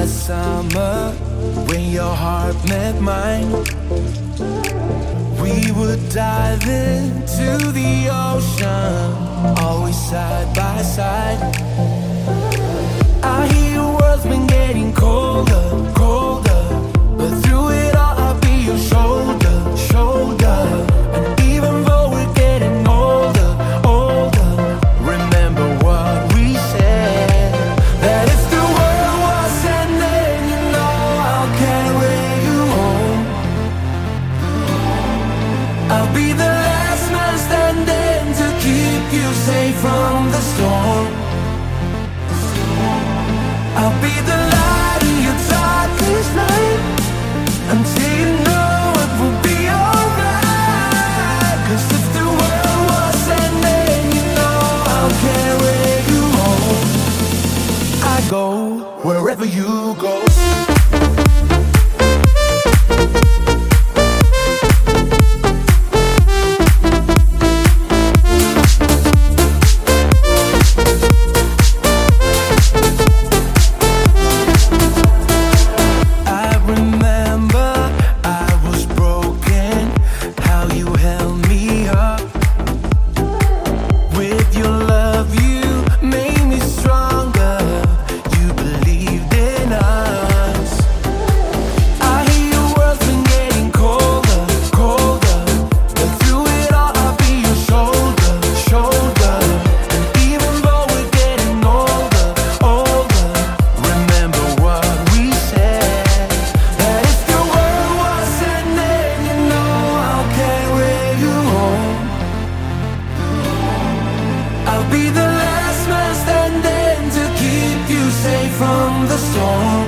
last summer when your heart met mine. We would dive into the ocean, always side by side. I hear your world's been getting colder, colder, but through it all I'll be your shoulder, shoulder. And even though we're getting older, older, remember what we said, that if the world was ending, you know I'll carry you home. I'll be the last man standing to keep you safe from the storm. I'll be the light in your darkest night, until you know it will be alright. 'Cause if the world was ending, you know I'll carry you home. I go wherever you go. I'll be the last man standing to keep you safe from the storm.